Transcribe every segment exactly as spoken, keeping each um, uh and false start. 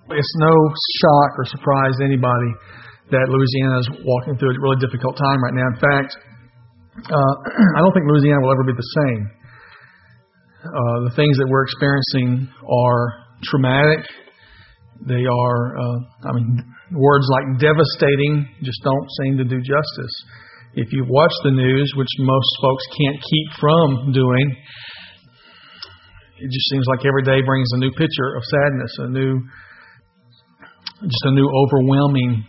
It's no shock or surprise to anybody that Louisiana is walking through a really difficult time right now. In fact, uh, I don't think Louisiana will ever be the same. Uh, the things that we're experiencing are traumatic. They are, uh, I mean, words like devastating just don't seem to do justice. If you've watched the news, which most folks can't keep from doing, it just seems like every day brings a new picture of sadness, a new, just a new overwhelming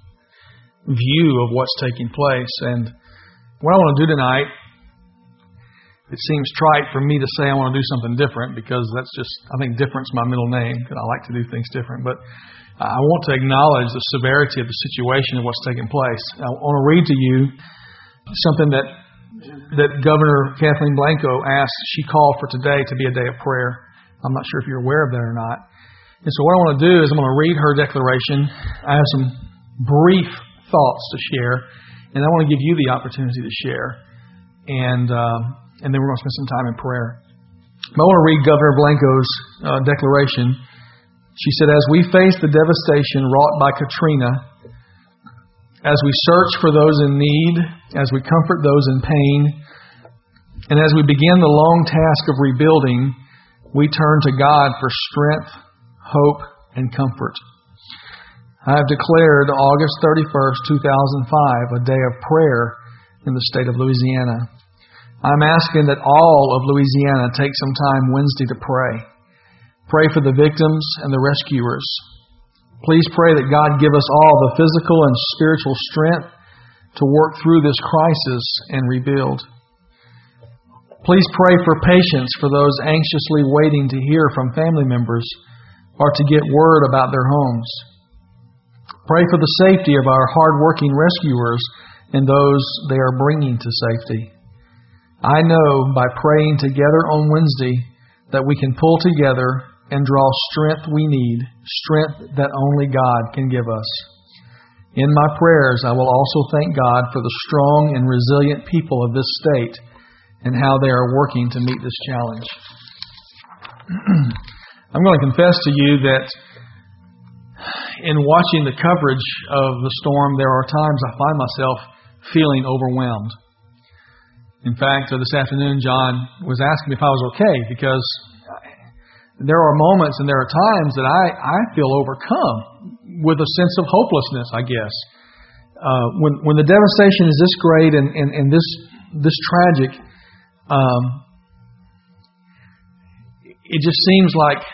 view of what's taking place. And what I want to do tonight, it seems trite for me to say I want to do something different because that's just, I think different's my middle name because I like to do things different. But I want to acknowledge the severity of the situation and what's taking place. I want to read to you something that that Governor Kathleen Blanco asked. She called for today to be a day of prayer. I'm not sure if you're aware of that or not. And so what I want to do is I'm going to read her declaration. I have some brief thoughts to share, and I want to give you the opportunity to share. And um, and then we're going to spend some time in prayer. But I want to read Governor Blanco's uh, declaration. She said, "As we face the devastation wrought by Katrina, as we search for those in need, as we comfort those in pain, and as we begin the long task of rebuilding, we turn to God for strength, hope, and comfort. I have declared August thirty-first, two thousand five, a day of prayer in the state of Louisiana. I'm asking that all of Louisiana take some time Wednesday to pray. Pray for the victims and the rescuers. Please pray that God give us all the physical and spiritual strength to work through this crisis and rebuild. Please pray for patience for those anxiously waiting to hear from family members or to get word about their homes. Pray for the safety of our hard-working rescuers and those they are bringing to safety. I know by praying together on Wednesday that we can pull together and draw strength we need, strength that only God can give us. In my prayers, I will also thank God for the strong and resilient people of this state and how they are working to meet this challenge." I'm going to confess to you that in watching the coverage of the storm, there are times I find myself feeling overwhelmed. In fact, this afternoon, John was asking me if I was okay because there are moments and there are times that I, I feel overcome with a sense of hopelessness, I guess. Uh, when when the devastation is this great and, and, and this this tragic, um, it just seems like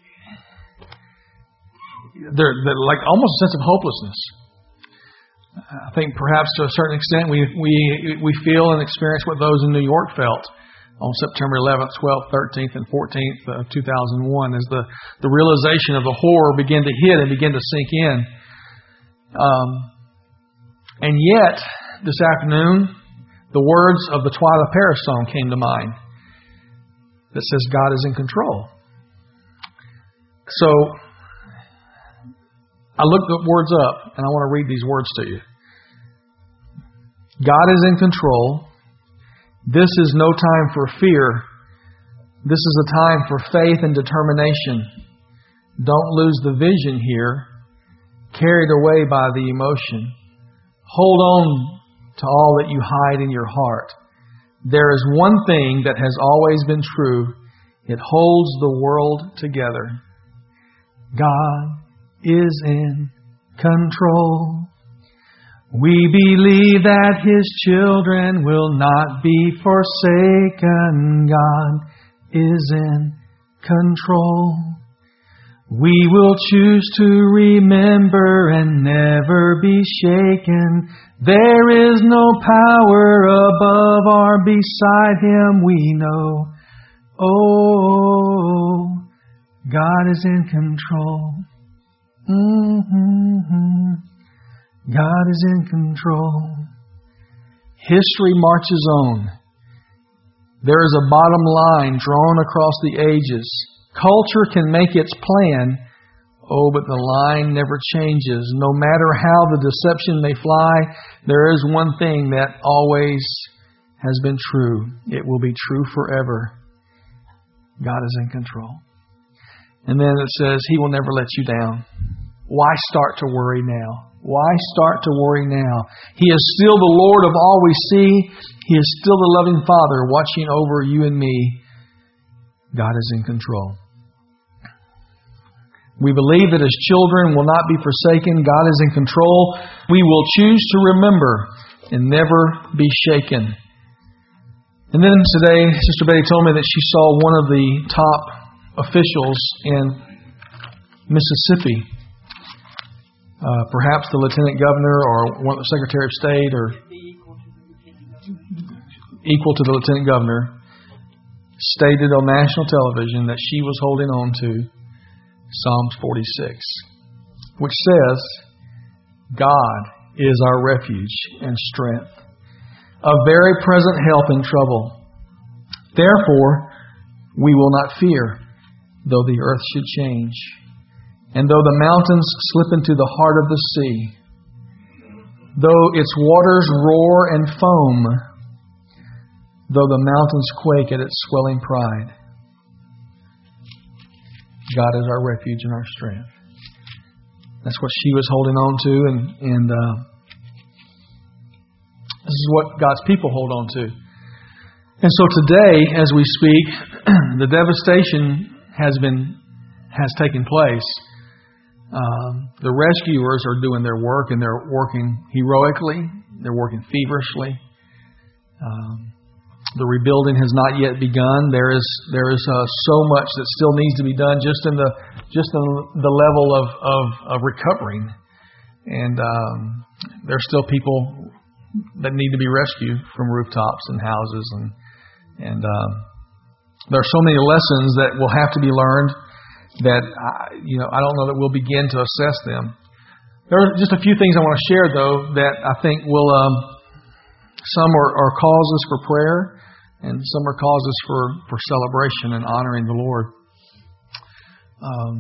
there like almost a sense of hopelessness. I think perhaps to a certain extent we we we feel and experience what those in New York felt on September eleventh, twelfth, thirteenth, and fourteenth of two thousand one as the, the realization of the horror began to hit and began to sink in. Um, and yet, this afternoon, the words of the Twyla Paris song came to mind that says, "God is in control." So, I looked the words up, and I want to read these words to you. God is in control. This is no time for fear. This is a time for faith and determination. Don't lose the vision here, carried away by the emotion. Hold on to all that you hide in your heart. There is one thing that has always been true. It holds the world together. God is in control. We believe that His children will not be forsaken. God is in control. We will choose to remember and never be shaken. There is no power above or beside Him, we know. Oh, God is in control. Mm-hmm. God is in control. History marches on. There is a bottom line drawn across the ages. Culture can make its plan. Oh, but the line never changes. No matter how the deception may fly, there is one thing that always has been true. It will be true forever. God is in control. And then it says, He will never let you down. Why start to worry now? Why start to worry now? He is still the Lord of all we see. He is still the loving Father watching over you and me. God is in control. We believe that His children will not be forsaken. God is in control. We will choose to remember and never be shaken. And then today, Sister Betty told me that she saw one of the top officials in Mississippi. Uh, perhaps the Lieutenant Governor or one of the Secretary of State or equal to the Lieutenant Governor, stated on national television that she was holding on to Psalms forty-six, which says, God is our refuge and strength, a very present help in trouble. Therefore, we will not fear, though the earth should change, and though the mountains slip into the heart of the sea, though its waters roar and foam, though the mountains quake at its swelling pride. God is our refuge and our strength. That's what she was holding on to, and, and uh, this is what God's people hold on to. And so today, as we speak, the devastation has been has taken place. Um, the rescuers are doing their work, and they're working heroically. They're working feverishly. Um, The rebuilding has not yet begun. There is there is uh, so much that still needs to be done, just in the just in the level of of, of recovering. And um, there's still people that need to be rescued from rooftops and houses, and and um, there are so many lessons that will have to be learned that I, you know I don't know that we'll begin to assess them. There are just a few things I want to share, though, that I think will. Um, Some are, are causes for prayer, and some are causes for, for celebration and honoring the Lord. Um,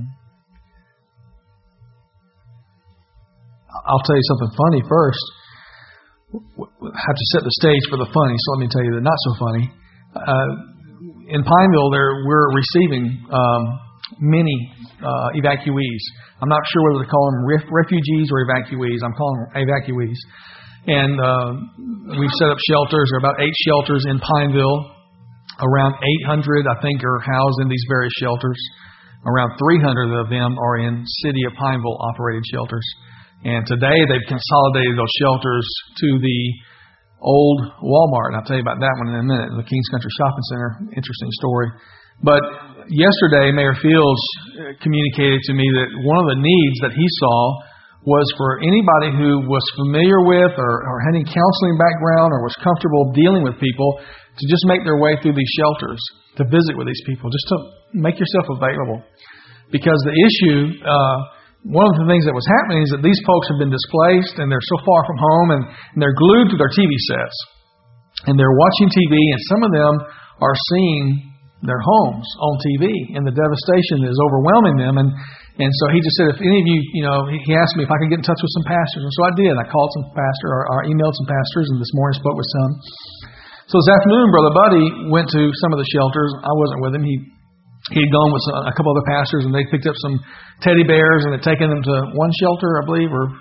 I'll tell you something funny first. I have to set the stage for the funny, so let me tell you the not so funny. Uh, in Pineville, there we're receiving um, many uh, evacuees. I'm not sure whether to call them ref- refugees or evacuees. I'm calling them evacuees. And uh, we've set up shelters. There are about eight shelters in Pineville. Around eight hundred, I think, are housed in these various shelters. Around three hundred of them are in City of Pineville operated shelters. And today they've consolidated those shelters to the old Walmart. And I'll tell you about that one in a minute. The Kings Country Shopping Center. Interesting story. But yesterday, Mayor Fields communicated to me that one of the needs that he saw was for anybody who was familiar with or, or had any counseling background or was comfortable dealing with people to just make their way through these shelters, to visit with these people, just to make yourself available. Because the issue, uh, one of the things that was happening is that these folks have been displaced and they're so far from home, and, and they're glued to their T V sets. And they're watching T V, and some of them are seeing their homes on T V, and the devastation is overwhelming them. And And so he just said, if any of you, you know, he asked me if I could get in touch with some pastors. And so I did. I called some pastors, or, or emailed some pastors, and this morning spoke with some. So this afternoon, Brother Buddy went to some of the shelters. I wasn't with him. He he had gone with a couple other pastors, and they picked up some teddy bears and had taken them to one shelter, I believe, or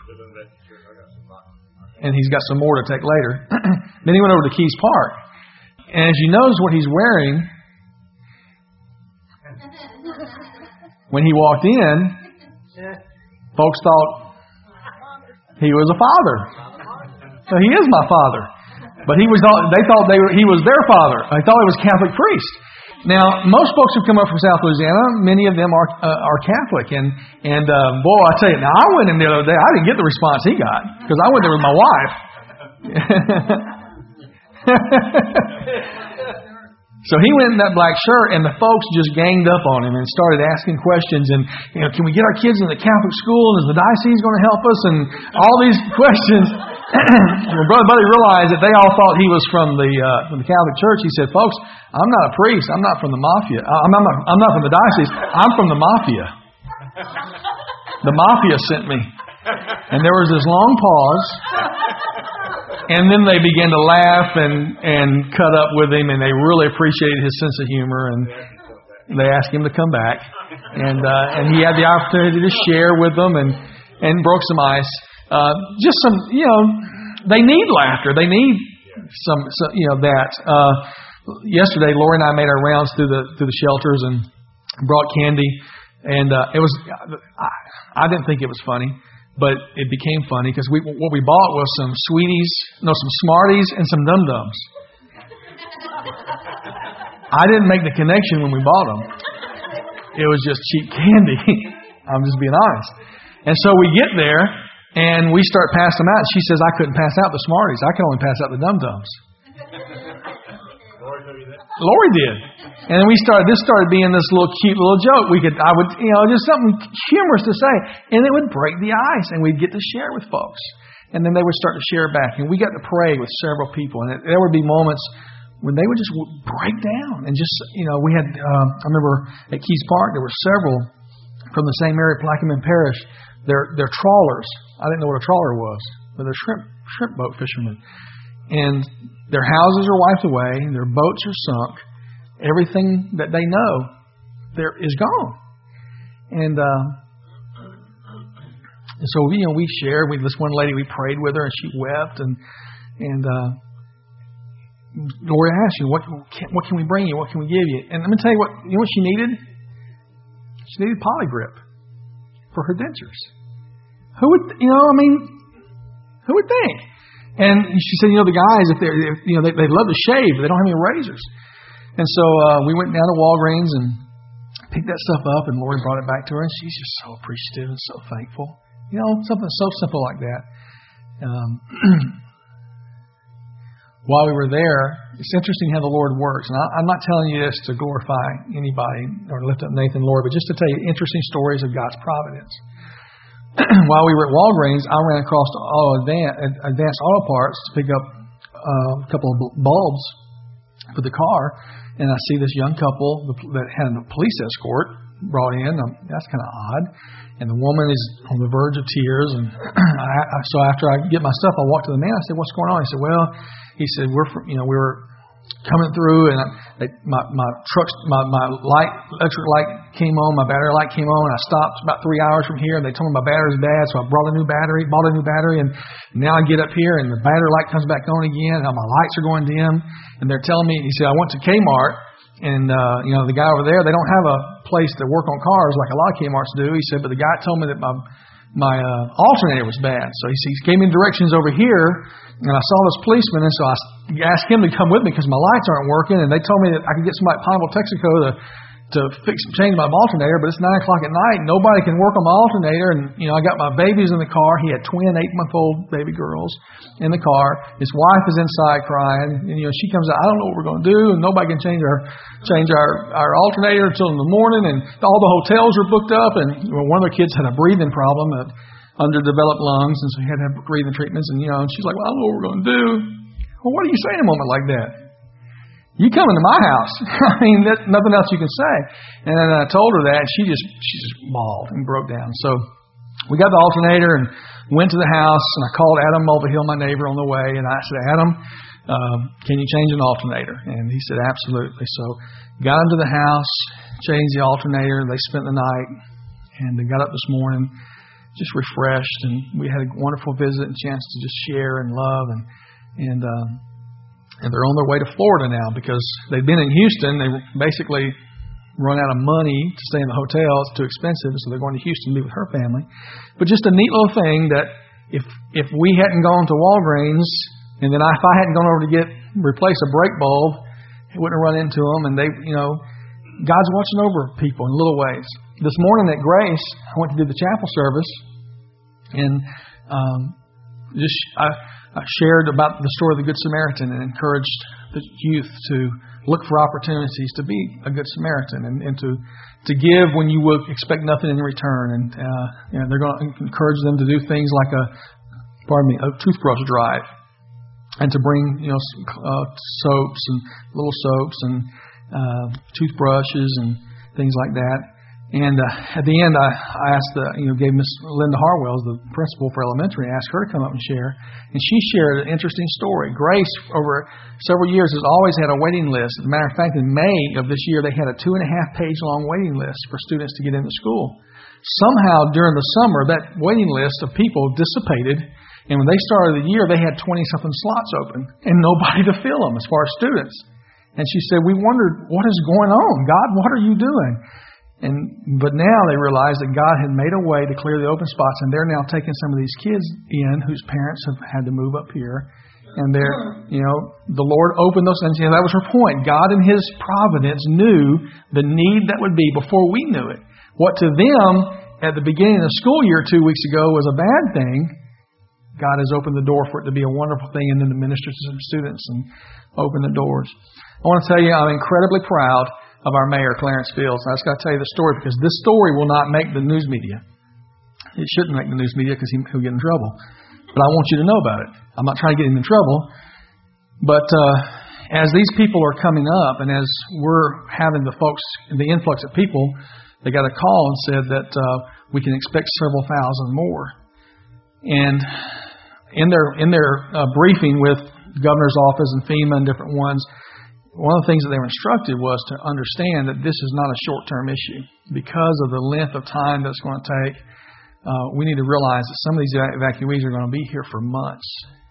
and he's got some more to take later. Then he went over to Keys Park. And as you notice what he's wearing, when he walked in, folks thought he was a father. So he is my father. But he was. They thought they were, he was their father. They thought he was a Catholic priest. Now, most folks who come up from South Louisiana, many of them are uh, are Catholic. And, and uh, boy, I tell you, now I went in the other day, I didn't get the response he got, because I went there with my wife. So he went in that black shirt, and the folks just ganged up on him and started asking questions. And, you know, can we get our kids in the Catholic school? And is the diocese going to help us? And all these questions. When Brother Buddy realized that they all thought he was from the uh, from the Catholic Church, he said, "Folks, I'm not a priest. I'm not from the mafia. I'm not. I'm not from the diocese. I'm from the mafia. The mafia sent me." And there was this long pause. And then they began to laugh and, and cut up with him, and they really appreciated his sense of humor, and they asked him to come back. And uh, and he had the opportunity to share with them, and and broke some ice. Uh, just some, you know, they need laughter. They need some, some you know, that. Uh, yesterday, Lori and I made our rounds through the through the shelters and brought candy, and uh, it was. I, I didn't think it was funny, but it became funny because we what we bought was some Sweeties, no, some Smarties, and some Dum Dums. I didn't make the connection when we bought them. It was just cheap candy. I'm just being honest. And so we get there, and we start passing them out. And she says, I couldn't pass out the Smarties. I could only pass out the Dum Dums. Lori did. And then we started, this started being this little cute little joke. We could, I would, you know, just something humorous to say. And it would break the ice, and we'd get to share with folks. And then they would start to share back. And we got to pray with several people. And it, there would be moments when they would just break down and just, you know, we had, um, I remember at Keys Park, there were several from the same area, Plaquemine Parish. They're, they're trawlers. I didn't know what a trawler was, but they're shrimp, shrimp boat fishermen. And their houses are wiped away, their boats are sunk, everything that they know there is gone. And, uh, and so, you know, we shared with this one lady, we prayed with her and she wept and, and, uh, Lori asked you, what can, what can we bring you? What can we give you? And let me tell you what, you know what she needed? She needed Polygrip for her dentures. Who would, you know, I mean, who would think? And she said, you know, the guys, if they're, if, you know, they, they love to shave, but they don't have any razors. And so uh, we went down to Walgreens and picked that stuff up, and Lori brought it back to her, and she's just so appreciative and so thankful. You know, something so simple like that. Um, while we were there, it's interesting how the Lord works. And I, I'm not telling you this to glorify anybody or lift up Nathan, Lord, but just to tell you interesting stories of God's providence. While we were at Walgreens, I ran across Auto Advance, Advanced Auto Parts to pick up uh, a couple of bulbs for the car, and I see this young couple that had a police escort brought in. Um, that's kind of odd. And the woman is on the verge of tears. And I, so after I get my stuff, I walk to the man. I said, "What's going on?" He said, "Well," he said, "We're from, you know we were coming through, and I, they, my my truck's my my light electric light came on, my battery light came on. And I stopped about three hours from here, and they told me my battery's bad, so I brought a new battery, bought a new battery, and now I get up here, and the battery light comes back on again, and my lights are going dim, and they're telling me." He said, "I went to Kmart." And, uh, you know, the guy over there, they don't have a place to work on cars like a lot of Kmarts do. He said, but the guy told me that my my uh, alternator was bad. So he, he gave me directions over here, and I saw this policeman, and so I asked him to come with me because my lights aren't working. And they told me that I could get somebody at Pineville, Texaco to to fix change my alternator, but it's nine o'clock at night. Nobody can work on my alternator, and you know I got my babies in the car. He had twin eight-month-old baby girls in the car. His wife is inside crying, and you know she comes out. I don't know what we're going to do, and nobody can change our change our our alternator until in the morning. And all the hotels are booked up, and well, one of the kids had a breathing problem, uh, underdeveloped lungs, and so he had to have breathing treatments. And you know, and she's like, "Well, I don't know what we're going to do." Well, what do you say in a moment like that? You come into my house. I mean, there's nothing else you can say. And then I told her that, and she just she just bawled and broke down. So we got the alternator and went to the house, and I called Adam Mulvihill, my neighbor, on the way, and I said, "Adam, uh, can you change an alternator?" And he said, "Absolutely." So got him to the house, changed the alternator. They spent the night, and they got up this morning just refreshed, and we had a wonderful visit and chance to just share and love, and and uh, And they're on their way to Florida now because they'd been in Houston. They basically run out of money to stay in the hotel. It's too expensive, so they're going to Houston to be with her family. But just a neat little thing that if if we hadn't gone to Walgreens, and then I, if I hadn't gone over to get replace a brake bulb, I wouldn't have run into them. And they, you know, God's watching over people in little ways. This morning at Grace, I went to do the chapel service, and um, just I. I shared about the story of the Good Samaritan and encouraged the youth to look for opportunities to be a Good Samaritan and, and to to give when you would expect nothing in return. And uh, you know, they're going to encourage them to do things like a pardon me a toothbrush drive, and to bring you know uh, soaps and little soaps and uh, toothbrushes and things like that. And uh, at the end, I, I asked the, you know, gave Miss Linda Harwell, the principal for elementary, I asked her to come up and share. And she shared an interesting story. Grace, over several years, has always had a waiting list. As a matter of fact, in May of this year, they had a two and a half page long waiting list for students to get into school. somehow during the summer, that waiting list of people dissipated. And when they started the year, they had twenty-something slots open and nobody to fill them as far as students. And she said, we wondered, what is going on? God, what are you doing? And But now they realized that God had made a way to clear the open spots, and they're now taking some of these kids in whose parents have had to move up here. And they're, you know, the Lord opened those things. You know, that was her point. God in His providence knew the need that would be before we knew it. What to them at the beginning of the school year two weeks ago was a bad thing, God has opened the door for it to be a wonderful thing, and then to minister to some students and open the doors. I want to tell you, I'm incredibly proud of our mayor, Clarence Fields. I just got to tell you the story because this story will not make the news media. It shouldn't make the news media because he'll get in trouble. But I want you to know about it. I'm not trying to get him in trouble. But uh, as these people are coming up, and as we're having the folks, the influx of people, they got a call and said that uh, we can expect several thousand more. And in their in their uh, briefing with the governor's office and FEMA and different ones, one of the things that they were instructed was to understand that this is not a short-term issue. Because of the length of time that's going to take, uh, we need to realize that some of these evacuees are going to be here for months.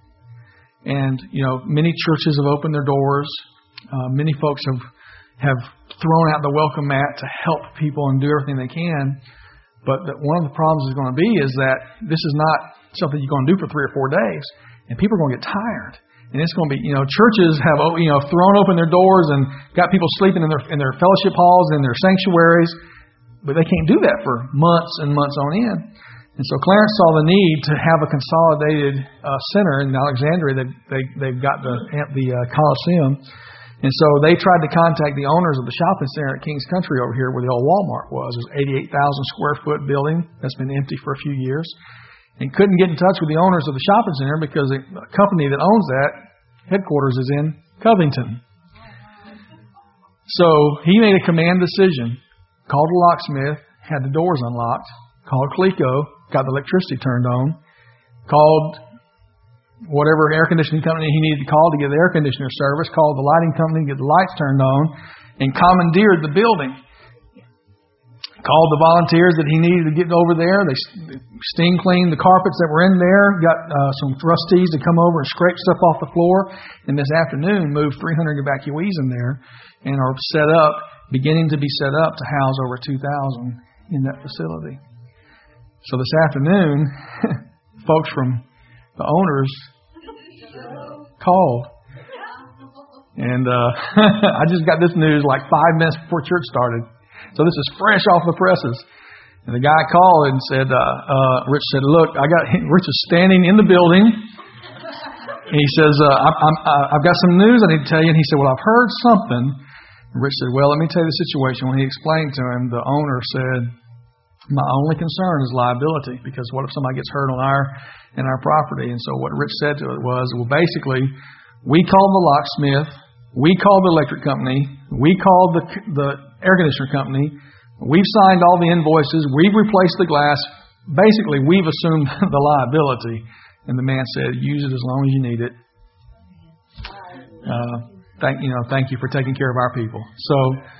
And, you know, many churches have opened their doors. Uh, many folks have have thrown out the welcome mat to help people and do everything they can. But that one of the problems is going to be is that this is not something you're going to do for three or four days. And people are going to get tired. And it's going to be, you know, churches have, you know, thrown open their doors and got people sleeping in their in their fellowship halls and their sanctuaries. But they can't do that for months and months on end. And so Clarence saw the need to have a consolidated uh, center in Alexandria. They, they, they've got the, the uh, Coliseum. And so they tried to contact the owners of the shopping center at King's Country over here where the old Walmart was. It was an eighty-eight thousand square foot building that's been empty for a few years. And couldn't get in touch with the owners of the shopping center because the company that owns that headquarters is in Covington. So he made a command decision, called a locksmith, had the doors unlocked, called Cleco, got the electricity turned on, called whatever air conditioning company he needed to call to get the air conditioner service, called the lighting company to get the lights turned on, and commandeered the building. Called the volunteers that he needed to get over there. They steam cleaned the carpets that were in there, got uh, some trustees to come over and scrape stuff off the floor, and this afternoon moved three hundred evacuees in there and are set up, beginning to be set up to house over two thousand in that facility. So this afternoon, folks from the owners called. And uh, I just got this news like five minutes before church started. So this is fresh off the presses. And the guy called and said, uh, uh, Rich said, look, I got Rich is standing in the building. And he says, uh, I'm, I'm, I've got some news I need to tell you. And he said, well, I've heard something. And Rich said, well, let me tell you the situation. When he explained to him, the owner said, my only concern is liability, because what if somebody gets hurt on our in our property? And so what Rich said to it was, well, basically, we called the locksmith, we called the electric company, we called the the air conditioner company, we've signed all the invoices, we've replaced the glass. Basically, we've assumed the liability. And the man said, use it as long as you need it. Uh, thank you know, thank you for taking care of our people. So,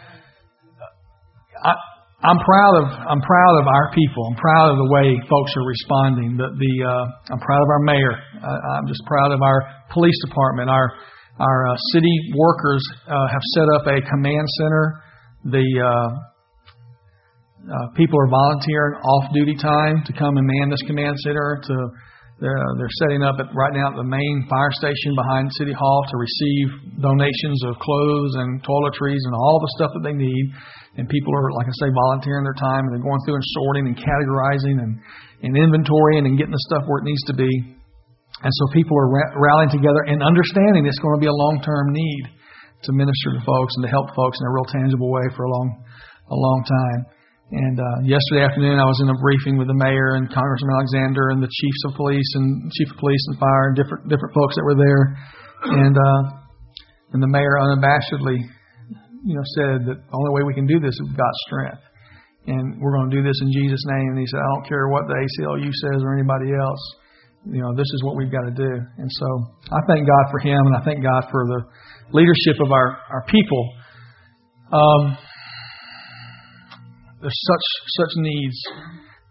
I. I'm proud of I'm proud of our people. I'm proud of the way folks are responding. The, the uh, I'm proud of our mayor. Uh, I'm just proud of our police department. Our our uh, city workers uh, have set up a command center. The uh, uh, people are volunteering off duty time to come and man this command center. To they're, they're setting up at, right now at the main fire station behind City Hall to receive donations of clothes and toiletries and all the stuff that they need. And people are, like I say, volunteering their time, and they're going through and sorting and categorizing and, and inventorying and getting the stuff where it needs to be. And so people are ra- rallying together and understanding it's going to be a long-term need to minister to folks and to help folks in a real tangible way for a long, a long time. And uh, yesterday afternoon, I was in a briefing with the mayor and Congressman Alexander and the chiefs of police and chief of police and fire and different different folks that were there. And uh, and the mayor unabashedly, you know, said that the only way we can do this is with God's strength. And we're going to do this in Jesus' name. And he said, I don't care what the A C L U says or anybody else. You know, this is what we've got to do. And so I thank God for him, and I thank God for the leadership of our, our people. Um, there's such such needs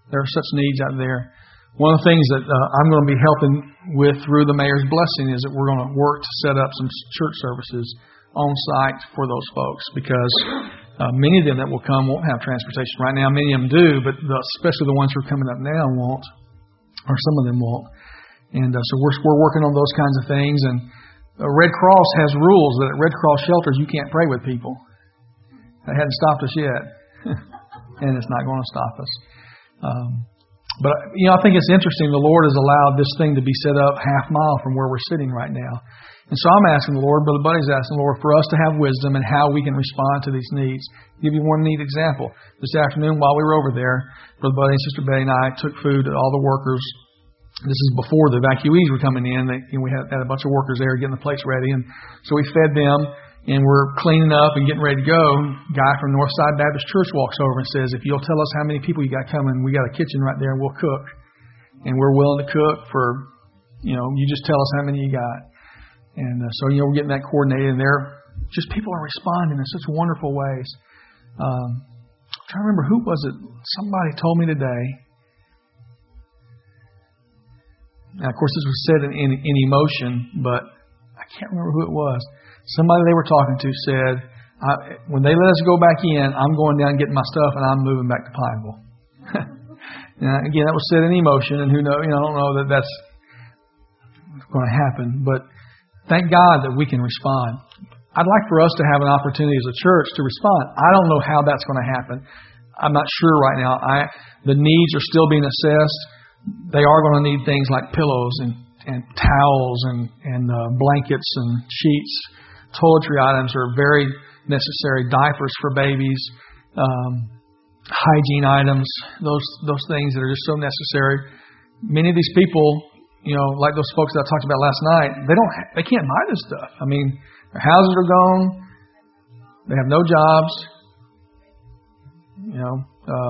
There are such needs out there. One of the things that uh, I'm going to be helping with through the mayor's blessing is that we're going to work to set up some church services on site for those folks, because uh, many of them that will come won't have transportation right now. Many of them do, but the, especially the ones who are coming up now won't, or some of them won't. And uh, so we're we're working on those kinds of things. And uh, Red Cross has rules that at Red Cross shelters you can't pray with people. That hadn't stopped us yet, and it's not going to stop us. Um, But, you know, I think it's interesting. The Lord has allowed this thing to be set up half mile from where we're sitting right now. And so I'm asking the Lord, Brother Buddy's asking the Lord for us to have wisdom and how we can respond to these needs. I'll give you one neat example. This afternoon while we were over there, Brother Buddy and Sister Betty and I took food to all the workers. This is before the evacuees were coming in. They, you know, we had, had a bunch of workers there getting the plates ready. And so we fed them. And we're cleaning up and getting ready to go. A guy from Northside Baptist Church walks over and says, if you'll tell us how many people you got coming, we got a kitchen right there and we'll cook. And we're willing to cook for, you know, you just tell us how many you got. And uh, so, you know, we're getting that coordinated. And they're just, people are responding in such wonderful ways. Um, I'm trying to remember, who was it? Somebody told me today. Now, of course, this was said in, in, in emotion, but I can't remember who it was. Somebody they were talking to said, I, when they let us go back in, I'm going down and getting my stuff and I'm moving back to Pineville. Now, again, that was said in emotion, and who knows, you know, I don't know that that's going to happen, but thank God that we can respond. I'd like for us to have an opportunity as a church to respond. I don't know how that's going to happen. I'm not sure right now. I, the needs are still being assessed. They are going to need things like pillows and, and towels and, and uh, blankets and sheets. Toiletry items are very necessary. Diapers for babies, um, hygiene items, those those things that are just so necessary. Many of these people, you know, like those folks that I talked about last night, they don't, ha- they can't buy this stuff. I mean, their houses are gone. They have no jobs. You know, um,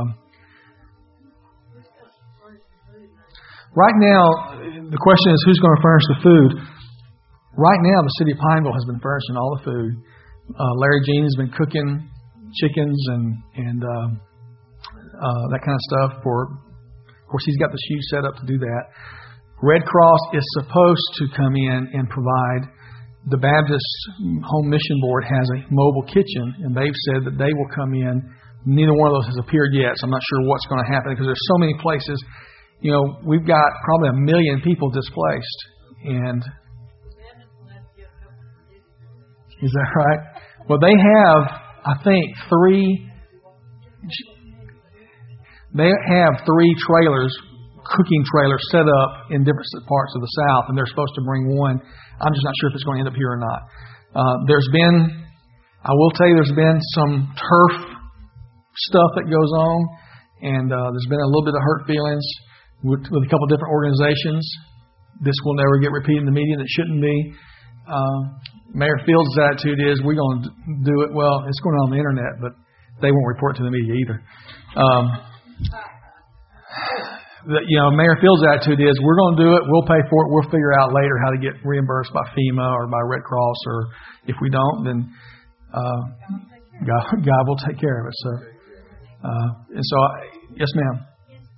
right now the question is who's going to furnish the food. Right now, the city of Pineville has been furnishing all the food. Uh, Larry Jean has been cooking chickens and and uh, uh, that kind of stuff. For, of course, he's got this huge setup to do that. Red Cross is supposed to come in and provide. The Baptist Home Mission Board has a mobile kitchen, and they've said that they will come in. Neither one of those has appeared yet, so I'm not sure what's going to happen because there's so many places. You know, we've got probably a million people displaced, and is that right? Well, they have, I think, three. They have three trailers, cooking trailers, set up in different parts of the South, and they're supposed to bring one. I'm just not sure if it's going to end up here or not. Uh, there's been, I will tell you, there's been some turf stuff that goes on, and uh, there's been a little bit of hurt feelings with, with a couple of different organizations. This will never get repeated in the media, and it shouldn't be. Uh, Mayor Fields' attitude is, we're going to do it. Well, it's going on the internet, but they won't report to the media either. Um, the, you know, Mayor Fields' attitude is, we're going to do it. We'll pay for it. We'll figure out later how to get reimbursed by FEMA or by Red Cross, or if we don't, then uh, God, God will take care of it. So, uh, and so, I, yes, ma'am.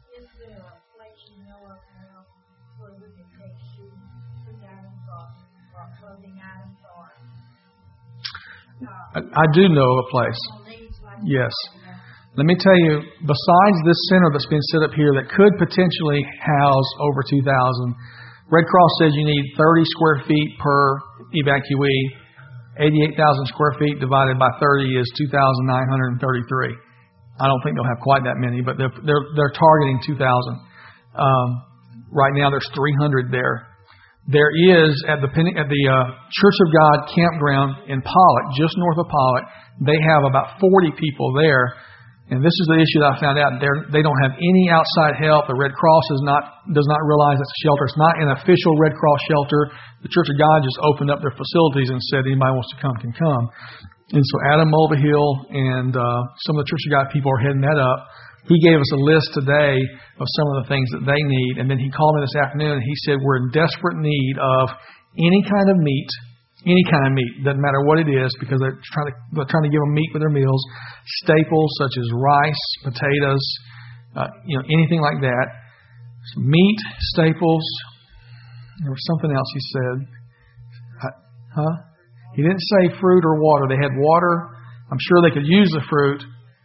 I, I do know a place. Yes. Let me tell you, besides this center that's been set up here that could potentially house over two thousand, Red Cross says you need thirty square feet per evacuee. eighty-eight thousand square feet divided by thirty is two thousand nine hundred thirty-three. I don't think they'll have quite that many, but they're they're, they're targeting two thousand. Um, right now there's three hundred there. There is, at the at the uh, Church of God campground in Pollock, just north of Pollock, they have about forty people there. And this is the issue that I found out. They're, they don't have any outside help. The Red Cross is not does not realize it's a shelter. It's not an official Red Cross shelter. The Church of God just opened up their facilities and said anybody wants to come can come. And so Adam Mulvihill and uh, some of the Church of God people are heading that up. He gave us a list today of some of the things that they need. And then he called me this afternoon and he said, we're in desperate need of any kind of meat, any kind of meat, doesn't matter what it is, because they're trying to, they're trying to give them meat with their meals, staples such as rice, potatoes, uh, you know, anything like that. Some meat, staples. There was something else he said. Huh? He didn't say fruit or water. They had water. I'm sure they could use the fruit.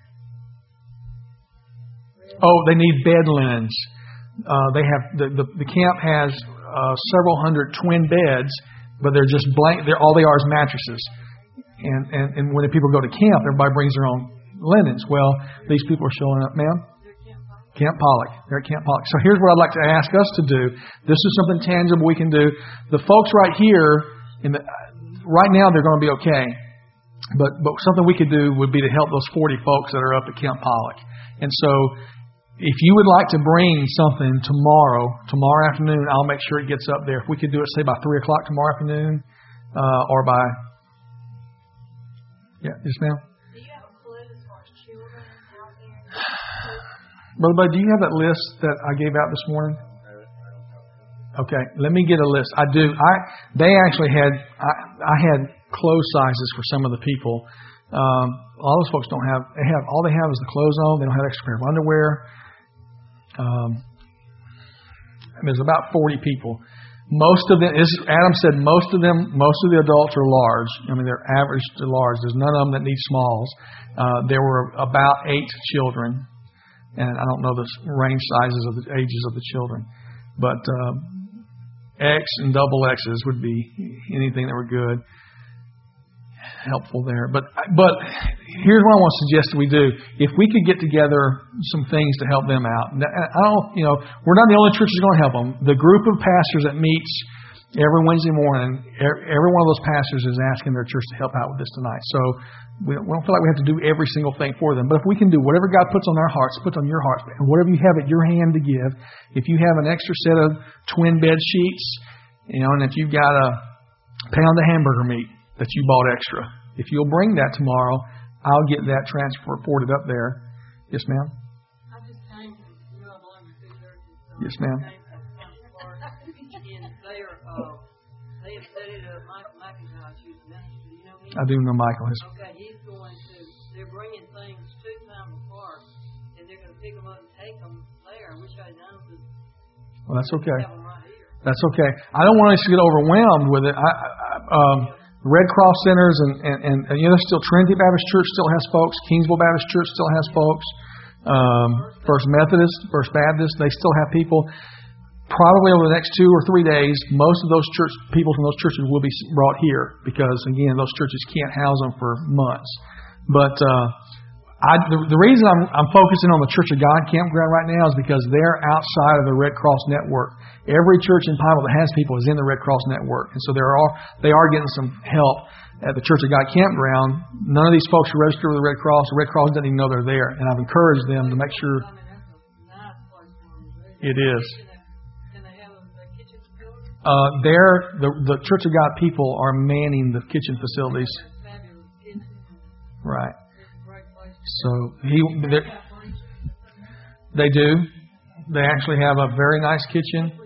Oh, they need bed linens. Uh, they have the, the the camp has uh, several hundred twin beds, but they're just blank. They're all they are is mattresses. And and and when the people go to camp, everybody brings their own linens. Well, these people are showing up, ma'am. Camp Pollock. They're at Camp Pollock. So here's what I'd like to ask us to do. This is something tangible we can do. The folks right here, in the, right now, they're going to be okay. But but something we could do would be to help those forty folks that are up at Camp Pollock. And so, if you would like to bring something tomorrow, tomorrow afternoon, I'll make sure it gets up there. If we could do it, say, by three o'clock tomorrow afternoon, uh, or by... Yeah, yes, ma'am? Do you have a clue as far as children out there? Brother Bud, do you have that list that I gave out this morning? Okay, let me get a list. I do. I They actually had... I, I had clothes sizes for some of the people. Um, a lot of those folks don't have... They have all they have is the clothes on. They don't have extra pair of underwear. Um, there's about forty people. Most of them, as Adam said, most of them, most of the adults are large. I mean, they're average to large. There's none of them that need smalls. Uh, there were about eight children, and I don't know the range sizes of the ages of the children, but uh, X and double X's would be anything that were good. Helpful there. But but here's what I want to suggest that we do. If we could get together some things to help them out. I don't, you know, we're not the only church that's going to help them. The group of pastors that meets every Wednesday morning, every one of those pastors is asking their church to help out with this tonight. So we don't feel like we have to do every single thing for them. But if we can do whatever God puts on our hearts, puts on your hearts, and whatever you have at your hand to give, if you have an extra set of twin bed sheets, you know, and if you've got a pound of hamburger meat that you bought extra. If you'll bring that tomorrow, I'll get that transported up there. Yes, ma'am? I just came from New Orleans two thirty. Yes, ma'am. And they are, uh, they have set it up. Michael McIntosh, who's the minister. You know him? I do know Michael. Okay, he's going to, they're bringing things two times apart, and they're going to pick them up and take them there. I wish I'd known because well, that's okay. have them right here. That's okay. I don't want us to get overwhelmed with it. I, I, um, Red Cross Centers and, and, and, and you know, still Trinity Baptist Church still has folks. Kingsville Baptist Church still has folks. Um, First Methodist, First Baptist, they still have people. Probably over the next two or three days, most of those church people from those churches will be brought here because, again, those churches can't house them for months. But uh, I, the, the reason I'm, I'm focusing on the Church of God campground right now is because they're outside of the Red Cross network. Every church in Pineville that has people is in the Red Cross network, and so there are they are getting some help at the Church of God campground. None of these folks are registered with the Red Cross. The Red Cross doesn't even know they're there, and I've encouraged them to make sure it is. Uh, there, the the Church of God people are manning the kitchen facilities. Right. So he, they, they do. They actually have a very nice kitchen.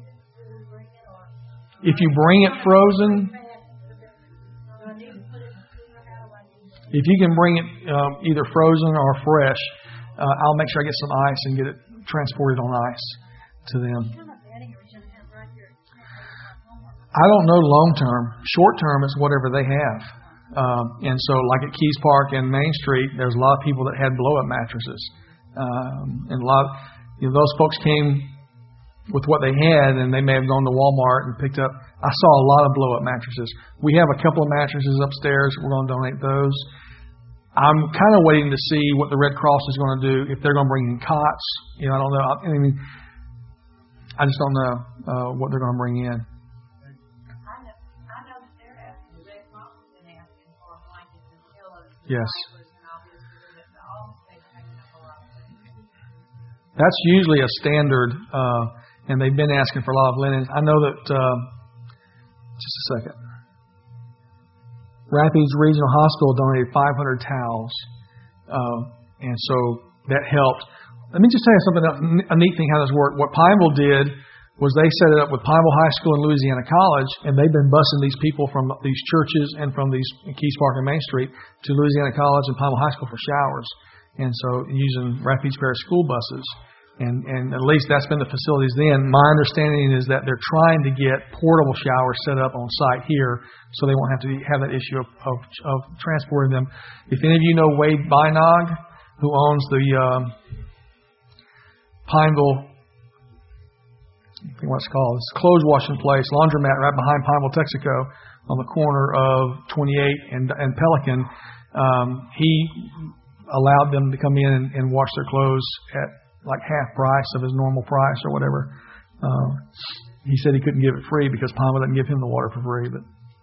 If you bring it frozen, if you can bring it um, either frozen or fresh, uh, I'll make sure I get some ice and get it transported on ice to them. I don't know long term. Short term is whatever they have. Um, and so, like at Keys Park and Main Street, there's a lot of people that had blow-up mattresses, um, and a lot of, you know, those folks came with what they had, and they may have gone to Walmart and picked up. I saw a lot of blow-up mattresses. We have a couple of mattresses upstairs. We're going to donate those. I'm kind of waiting to see what the Red Cross is going to do, if they're going to bring in cots. You know, I don't know. I mean, I just don't know uh, what they're going to bring in. Yes. That's usually a standard, uh, and they've been asking for a lot of linens. I know that, uh, just a second. Rapids Regional Hospital donated five hundred towels, uh, and so that helped. Let me just tell you something, a neat thing how this worked. What Pineville did was they set it up with Pineville High School and Louisiana College, and they've been busing these people from these churches and from these Keys Park and Main Street to Louisiana College and Pineville High School for showers. And so using Rapides Parish school buses. And, and at least that's been the facilities then. My understanding is that they're trying to get portable showers set up on site here so they won't have to have that issue of, of, of transporting them. If any of you know Wade Beinog, who owns the um, Pineville, I think what it's called, it's a clothes washing place, laundromat right behind Pineville, Texaco, on the corner of twenty-eight and, and Pelican. Um, he allowed them to come in and, and wash their clothes at like half price of his normal price or whatever. Uh, he said he couldn't give it free because Pineville didn't give him the water for free. But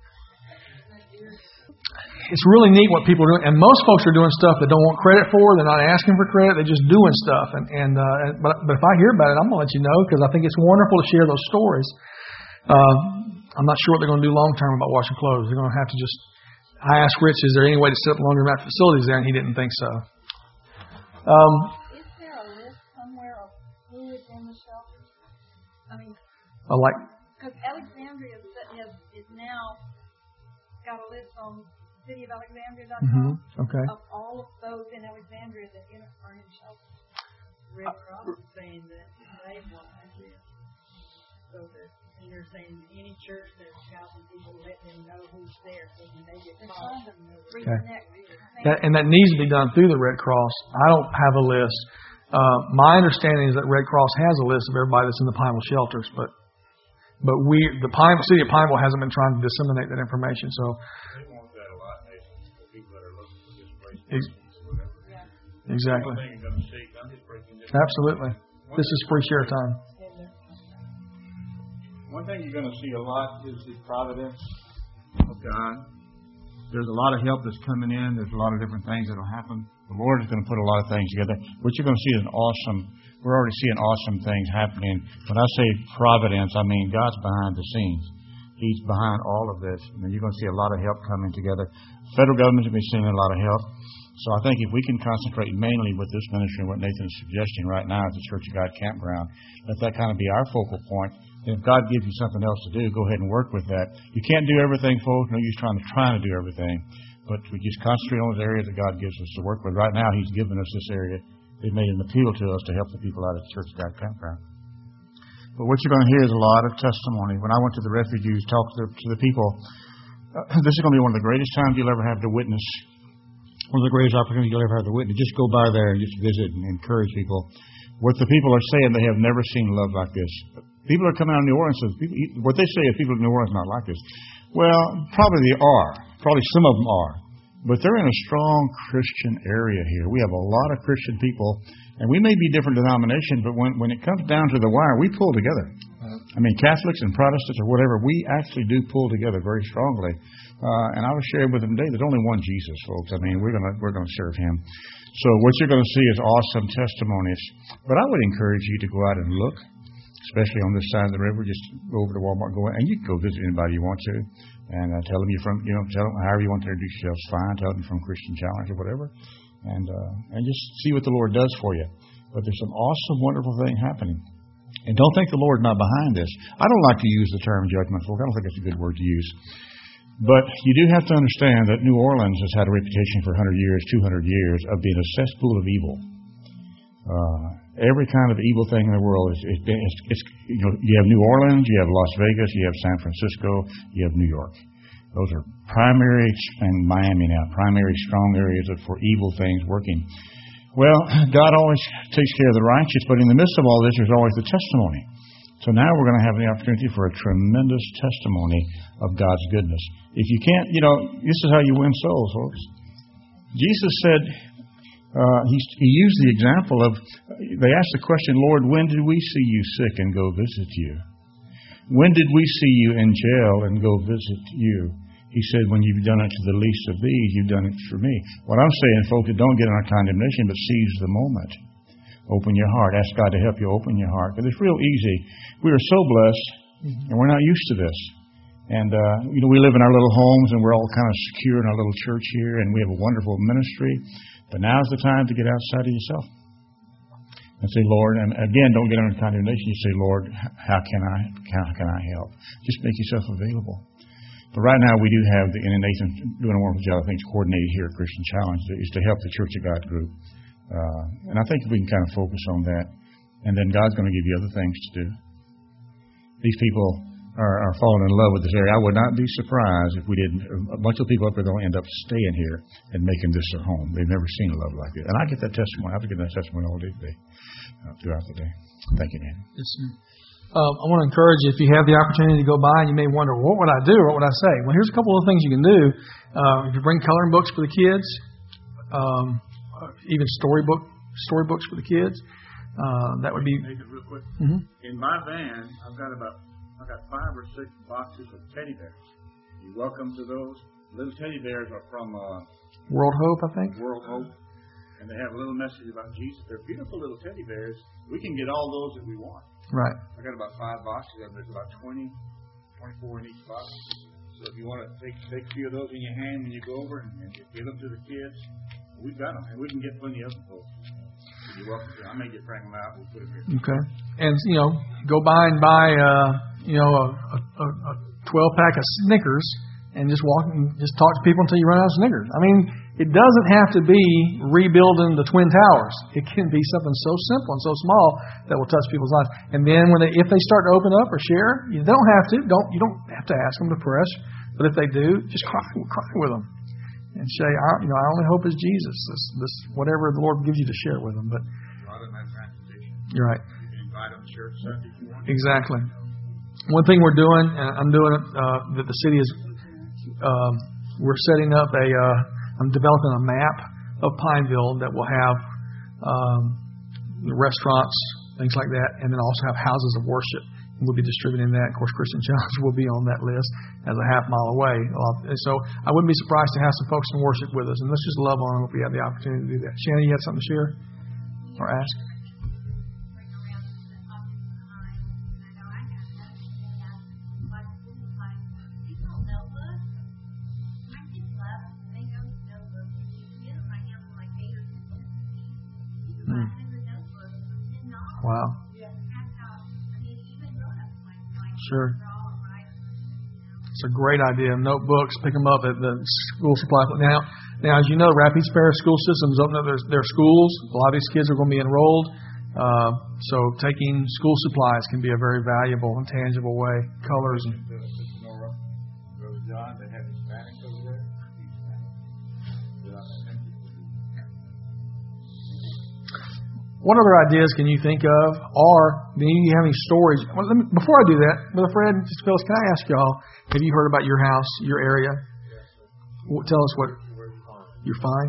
it's really neat what people are doing. And most folks are doing stuff that don't want credit for. They're not asking for credit. They're just doing stuff. And, and uh, but, but if I hear about it, I'm going to let you know because I think it's wonderful to share those stories. Uh, I'm not sure what they're going to do long term about washing clothes. They're going to have to just... I asked Rich, is there any way to set up laundromat facilities there? And he didn't think so. Um, Is there a list somewhere of fluids in the shelters? I mean, uh, like, because Alexandria has, is now got a list on city of alexandria dot com mm-hmm, okay. of all of those in Alexandria that are in shelters. Red Cross is saying that they want this. So that and you're saying any church that's helping people, let them know who's there so when they get called. Okay. That, and that needs to be done through the Red Cross. I don't have a list. Uh, my understanding is that Red Cross has a list of everybody that's in the Pineville shelters, but but we, the Pine, city of Pineville hasn't been trying to disseminate that information. So they want that a lot, Nathan, for people that are looking for this place. Ex- yeah. Exactly. Absolutely. This is free share time. One thing you're going to see a lot is the providence of God. There's a lot of help that's coming in. There's a lot of different things that will happen. The Lord is going to put a lot of things together. What you're going to see is an awesome, we're already seeing awesome things happening. When I say providence, I mean God's behind the scenes. He's behind all of this. And you're going to see a lot of help coming together. Federal government's going to be seeing a lot of help. So I think if we can concentrate mainly with this ministry and what Nathan is suggesting right now at the Church of God campground, let that kind of be our focal point. And if God gives you something else to do, go ahead and work with that. You can't do everything, folks. No use trying to try to do everything. But we just concentrate on those areas that God gives us to work with. Right now, He's given us this area. It made an appeal to us to help the people out at the Church of God campground. But what you're going to hear is a lot of testimony. When I went to the refugees, talked to the, to the people, uh, this is going to be one of the greatest times you'll ever have to witness. One of the greatest opportunities you'll ever have to witness. Just go by there and just visit and encourage people. What the people are saying, they have never seen love like this. People are coming out of New Orleans. So people, what they say is people in New Orleans are not like this. Well, probably they are. Probably some of them are. But they're in a strong Christian area here. We have a lot of Christian people. And we may be different denominations, but when, when it comes down to the wire, we pull together. I mean, Catholics and Protestants or whatever, we actually do pull together very strongly. Uh, and I was sharing with them today, there's only one Jesus, folks. I mean, we're going to we're going to serve Him. So what you're going to see is awesome testimonies. But I would encourage you to go out and look, especially on this side of the river. Just go over to Walmart, go in, and you can go visit anybody you want to, and uh, tell them you're from, you know, tell them however you want to introduce yourselves. Fine, tell them you're from Christian Challenge or whatever, and uh, and just see what the Lord does for you. But there's some awesome, wonderful thing happening. And don't think the Lord's not behind this. I don't like to use the term judgment, folks. I don't think it's a good word to use. But you do have to understand that New Orleans has had a reputation for one hundred years, two hundred years of being a cesspool of evil. Uh, every kind of evil thing in the world is, is, is, is you know, you have New Orleans, you have Las Vegas, you have San Francisco, you have New York. Those are primary, and Miami now, primary strong areas of, for evil things working. Well, God always takes care of the righteous, but in the midst of all this, there's always the testimony. So now we're going to have the opportunity for a tremendous testimony of God's goodness. If you can't, you know, this is how you win souls, folks. Jesus said, uh, he, he used the example of, they asked the question, Lord, when did we see you sick and go visit you? When did we see you in jail and go visit you? He said, when you've done it to the least of these, you've done it for me. What I'm saying, folks, is don't get in our condemnation, but seize the moment. Open your heart. Ask God to help you open your heart. Because it's real easy. We are so blessed, and we're not used to this. And, uh, you know, we live in our little homes, and we're all kind of secure in our little church here, and we have a wonderful ministry. But now's the time to get outside of yourself and say, Lord, and again, don't get under condemnation. You say, Lord, how can I, how can I help? Just make yourself available. But right now we do have, the, and Nathan doing a wonderful job, I think it's coordinated here at Christian Challenge, is to help the Church of God group. Uh, and I think if we can kind of focus on that, and then God's going to give you other things to do. These people are, are falling in love with this area. I would not be surprised if we didn't. A bunch of people up there are going to end up staying here and making this their home. They've never seen love like this. And I get that testimony. I have to get that testimony all day today, uh, throughout the day. Thank you, Dan. Yes, sir. Um, I want to encourage you, if you have the opportunity to go by and you may wonder, what would I do or what would I say? Well, here's a couple of things you can do. Uh, if you bring coloring books for the kids, um, even storybook storybooks for the kids, uh, that would be... Nathan, real quick. Mm-hmm. In my van, I've got about I've got five or six boxes of teddy bears. You're welcome to those. Little teddy bears are from uh, World Hope, I think. World Hope. And they have a little message about Jesus. They're beautiful little teddy bears. We can get all those that we want. Right. I got about five boxes of them. There's about twenty, twenty-four in each box. So if you want to take take a few of those in your hand when you go over and, and give them to the kids, we've got them. And we can get plenty of them, folks. You're welcome to. I may get Frank them out. We'll put them here. Okay. And, you know, go by and buy, uh, you know, a, a, a twelve-pack of Snickers and just walk and just talk to people until you run out of Snickers. I mean, it doesn't have to be rebuilding the Twin Towers. It can be something so simple and so small that will touch people's lives. And then when they, if they start to open up or share, you don't have to. Don't you don't have to ask them to press. But if they do, just cry, cry with them and say, I, you know, our only hope is Jesus. This, this, whatever the Lord gives you to share with them. But you're right. You can invite them to church Sunday if you want. Exactly. One thing we're doing, and I'm doing it, uh, that the city is, um, we're setting up a. Uh, I'm developing a map of Pineville that will have um, restaurants, things like that, and then also have houses of worship. And we'll be distributing that. Of course, Christian Challenge will be on that list as a half mile away. Uh, so I wouldn't be surprised to have some folks in worship with us. And let's just love on them if we have the opportunity to do that. Shannon, you had something to share or ask? Hmm. Wow. Sure. It's a great idea. Notebooks, pick them up at the school supply. Now, now, as you know, Rapides Parish School System is opening up their, their schools. A lot of these kids are going to be enrolled. Uh, so taking school supplies can be a very valuable and tangible way. Colors. And, John, they have Hispanic over there. What other ideas can you think of? Or do you have any stories? Well, let me, before I do that, Brother Fred, just Phyllis, can I ask y'all, have you heard about your house, your area? What, tell us what. You're fine?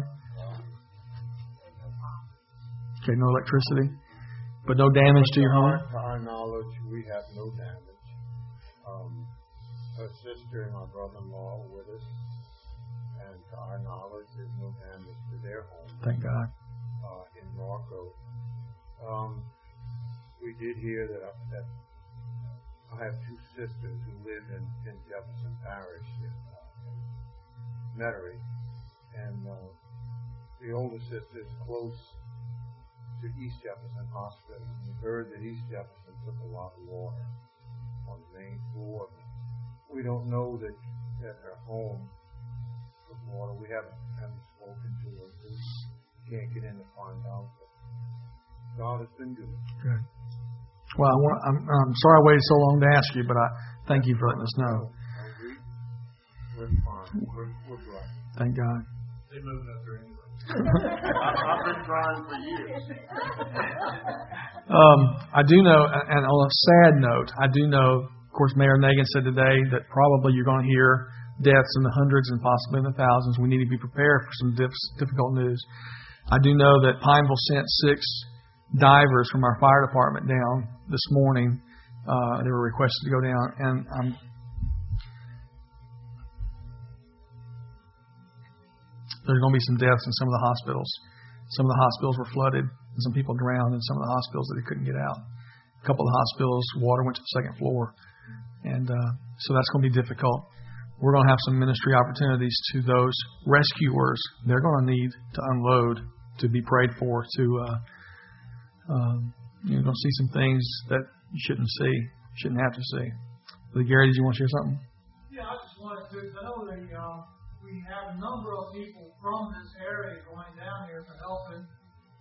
Okay, no electricity? But no damage to your home? To our knowledge, we have no damage. Um, her sister and my brother-in-law are with us. And to our knowledge, there's no damage to their home. Thank God. Uh, in Norco. Um, we did hear that I, that I have two sisters who live in, in Jefferson Parish in, uh, in Metairie, and uh, the older sister is close to East Jefferson Hospital. We heard that East Jefferson took a lot of water on the main floor. We don't know that at her home took water. We haven't haven't spoken to her. We can't get in to find out. God has been good. Good. Well, I want, I'm, I'm sorry I waited so long to ask you, but I thank you for letting us know. We're fine. We're, we're blessed. Thank God. They moved up there anyway. I've been trying for years. Um, I do know, and on a sad note, I do know, of course, Mayor Nagin said today that probably you're going to hear deaths in the hundreds and possibly in the thousands. We need to be prepared for some diff- difficult news. I do know that Pineville sent six divers from our fire department down this morning. Uh, they were requested to go down, and um, there's going to be some deaths in some of the hospitals. Some of the hospitals were flooded, and some people drowned in some of the hospitals that they couldn't get out. A couple of the hospitals, water went to the second floor, and uh, so that's going to be difficult. We're going to have some ministry opportunities to those rescuers. They're going to need to unload, to be prayed for, to uh, Um, you're going to see some things that you shouldn't see, shouldn't have to see. But Gary, did you want to share something? Yeah, I just wanted to know that uh, we have a number of people from this area going down here for helping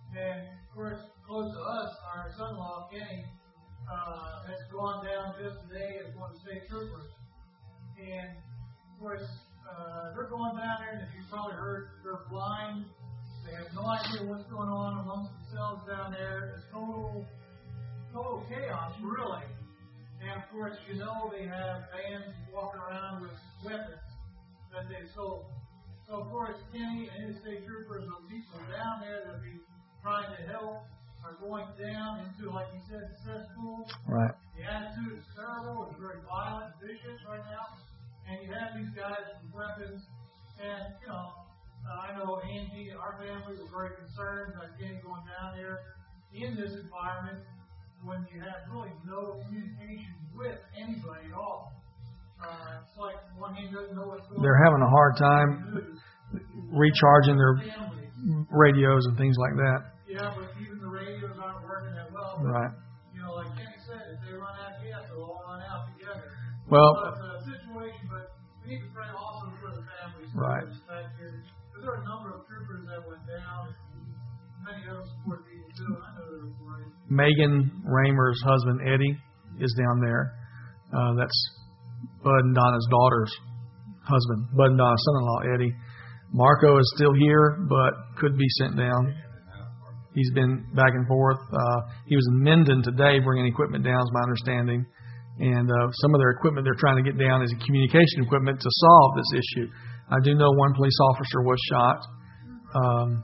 And of course, close to us, our son-in-law Kenny uh, has gone down just today as one of the state troopers. And of course, uh, they're going down there, and as you probably heard, they're blind. They have no idea what's going on amongst themselves down there. It's total, total chaos, really. And of course, you know they have bands walking around with weapons that they sold. So of course, Kenny and his state troopers, those people down there that be trying to help, are going down into, like you said, cesspool. Right. The attitude is terrible. It's very violent, vicious right now. And you have these guys with weapons. And, you know, uh, I know Angie, our family, were very concerned about Kenny going down there in this environment when you have really no communication with anybody at all. Uh, it's like one hand doesn't know what's going on. They're having a hard time recharging their radios and things like that. Yeah, but even the radios aren't working that well. But, right. You know, like Kenny said, if they run out of gas, they'll all run out together. Well, so it's a situation, but we need to pray also for the families. Right. Back here. Because there are a number of troopers that went down. Many of them support people too. I know they're worried. Megan Raymer's husband, Eddie, is down there. Uh, that's Bud and Donna's daughter's husband. Bud and Donna's son-in-law, Eddie. Marco is still here, but could be sent down. He's been back and forth. Uh, he was in Minden today bringing equipment down, is my understanding. And uh, some of their equipment they're trying to get down is communication equipment to solve this issue. I do know one police officer was shot. Um,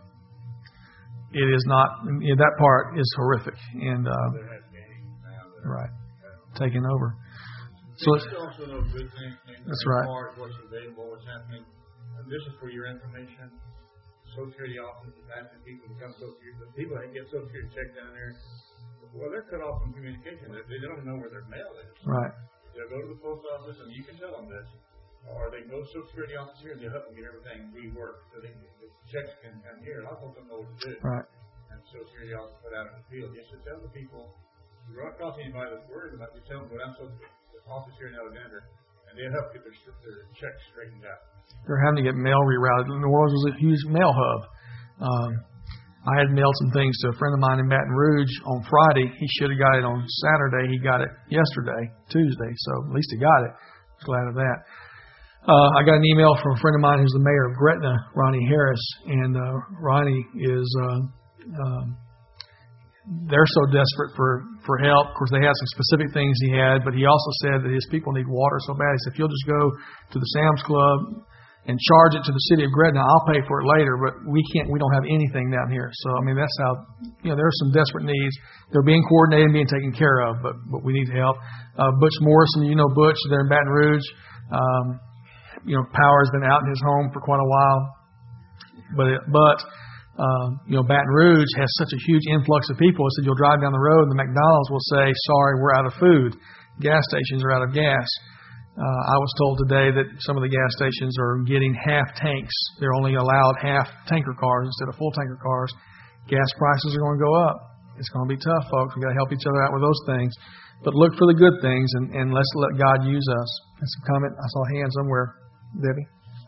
it is not, you know, that part is horrific. And, uh, right, taking over. So it's, also know good things. That's right. What's available, what's happening. And this is for your information. Social Security office is asking people to come Social Security. The people that get Social Security check down there, well, they're cut off from communication. They, they don't know where their mail is. Right. They'll go to the post office, and you can tell them this. Or they can go to Social Security office here, and they help them get everything reworked. So they can, the checks can come here. A lot of folks don't know what to do. Right. And Social Security office put out in the field. You should tell the people, you run across anybody that's worried about you, tell them, go down to the office here in Alexander, and they'll help get their, their checks straightened out. They're having to get mail rerouted. New Orleans is a huge mail hub. Um, I had mailed some things to a friend of mine in Baton Rouge on Friday. He should have got it on Saturday. He got it yesterday, Tuesday. So at least he got it. Glad of that. Uh, I got an email from a friend of mine who's the mayor of Gretna, Ronnie Harris, and uh, Ronnie is. Uh, um, they're so desperate for, for help. Of course, they had some specific things he had, but he also said that his people need water so bad. He said, if you'll just go to the Sam's Club and charge it to the city of Gretna, I'll pay for it later, but we can't, we don't have anything down here. So, I mean, that's how, you know, there are some desperate needs. They're being coordinated and being taken care of, but, but we need help. Uh, Butch Morrison, you know Butch, they're in Baton Rouge. Um, you know, power's been out in his home for quite a while. But, it, but, um, you know, Baton Rouge has such a huge influx of people. It said you'll drive down the road and the McDonald's will say, sorry, we're out of food. Gas stations are out of gas. Uh, I was told today that some of the gas stations are getting half tanks. They're only allowed half tanker cars instead of full tanker cars. Gas prices are going to go up. It's going to be tough, folks. We've got to help each other out with those things. But look for the good things, and, and let's let God use us. That's a comment. I saw a hand somewhere. Debbie?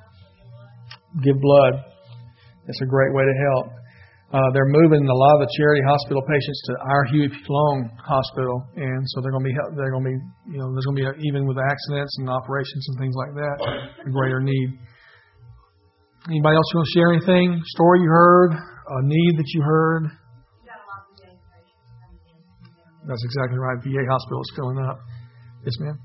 Give blood. It's a great way to help. Uh, they're moving a lot of the charity hospital patients to our Huey P. Long Hospital, and so they're going to be they're going to be you know there's going to be a, even with accidents and operations and things like that, a greater need. Anybody else want to share anything? Story you heard? A need that you heard? That's exactly right. V A hospital is filling up. Yes, ma'am.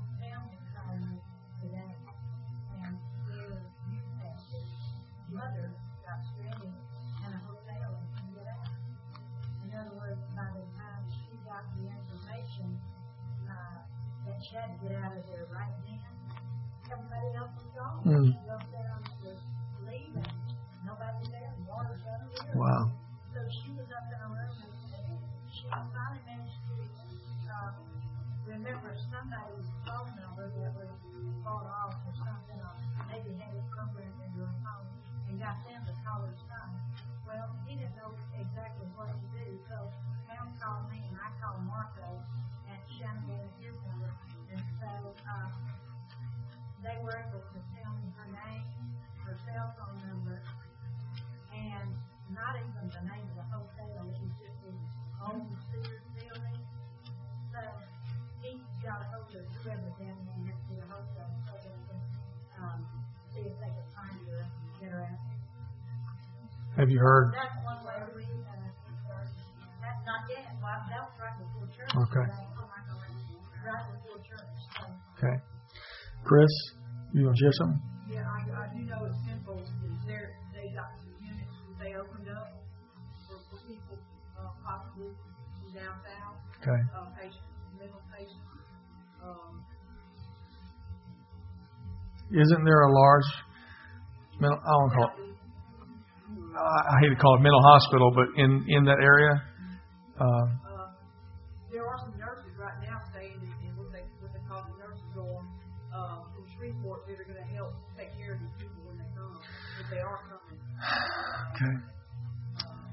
She had to get out of there right then. Everybody else was gone. Mm. She was there on the leave and nobody was there. The water's under there. Wow. So she was up in her room and she finally managed to uh, remember somebody's phone number that was bought off or something, or maybe had it programmed into her phone, and got them to call her son. Well, he didn't know exactly what to do, so Pam called me and I called Marco, and Shannon gave me his number. And so uh, they were able to tell me her name, her cell phone number, and not even the name of the hotel got a hold of two of them and went to the hospital so they can um, see if they could find her and get her out. Have you heard? That's one way we, uh, that's not yet. Well, that was right before church. Okay. Right before church. So, Okay. Chris, you want to share something? yeah, I, I do know it's simple. There, they got some units that they opened up for, for people, uh, possibly from down south, Okay. uh, patients, mental patients. Um, Isn't there a large mental, I don't call it, I hate to call it mental hospital, but in, in that area? Uh, uh, there are some nurses right now staying in, in what they what they call the nurses dorm uh, from Shreveport that are going to help take care of these people when they come. But they are coming. okay. Uh,